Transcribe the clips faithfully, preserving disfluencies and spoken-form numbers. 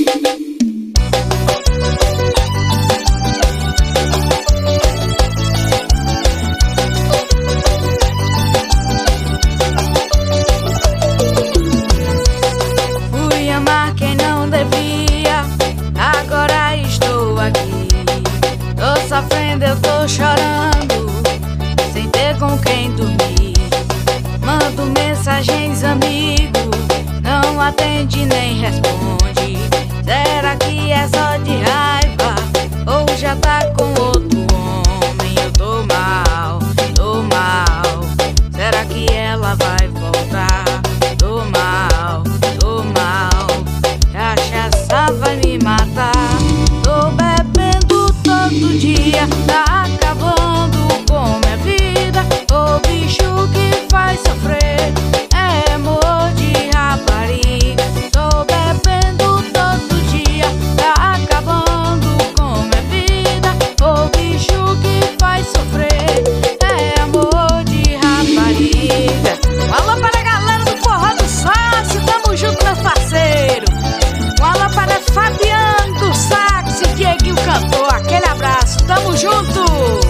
Fui amar quem não devia, agora estou aqui. Tô sofrendo, eu tô chorando, sem ter com quem dormir. Mando mensagens, amigo, não atende nem responde. Será que é só de raiva ou já tá com outro homem? Eu tô mal, tô mal. Será que ela vai voltar? Tô mal, tô mal. Cachaça vai me matar. Tô bebendo todo dia, tá acabando com minha vida. O bicho que faz sofrer é amor de rapariga. Tô bebendo todo dia, tá acabando com minha vida. O bicho que faz sofrer é amor de rapariga. Alô para a galera do Forró do Saxo, tamo junto, meu parceiro. Um alô para Fabiano do Saxo, Dieguinho cantor, aquele abraço, tamo junto.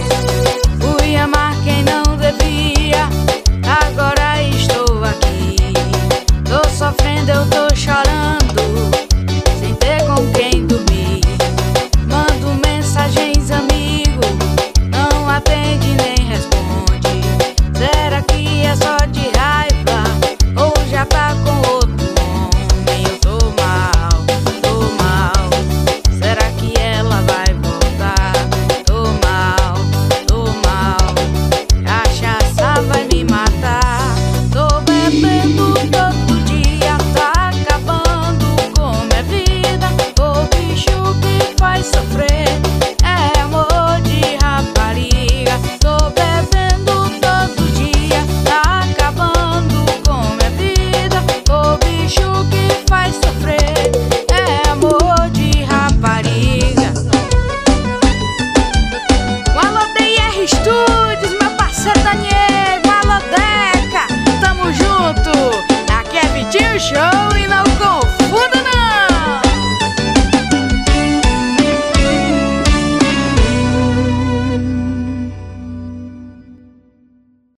Fui amar quem não devia, agora estou aqui. Tô sofrendo, eu tô chorando, sem ter com quem dormir. Mando mensagens, amigo, não atende nem responde. Será que é só de raiva ou já tá com outro homem? Eu tô mal, tô mal. Será que ela vai voltar? Tô mal, tô mal. Cachaça vai me matar. Tô bebendo todo dia, tá acabando com minha vida. O bicho que faz sofrer é amor de rapariga. Tô bebendo todo dia, tá acabando com minha vida. O bicho que faz sofrer é amor de rapariga. Um alô D R Studios, meu parceiro Daniel. Um alô Deca, tamo junto. Aqui é Vitinho Show e não com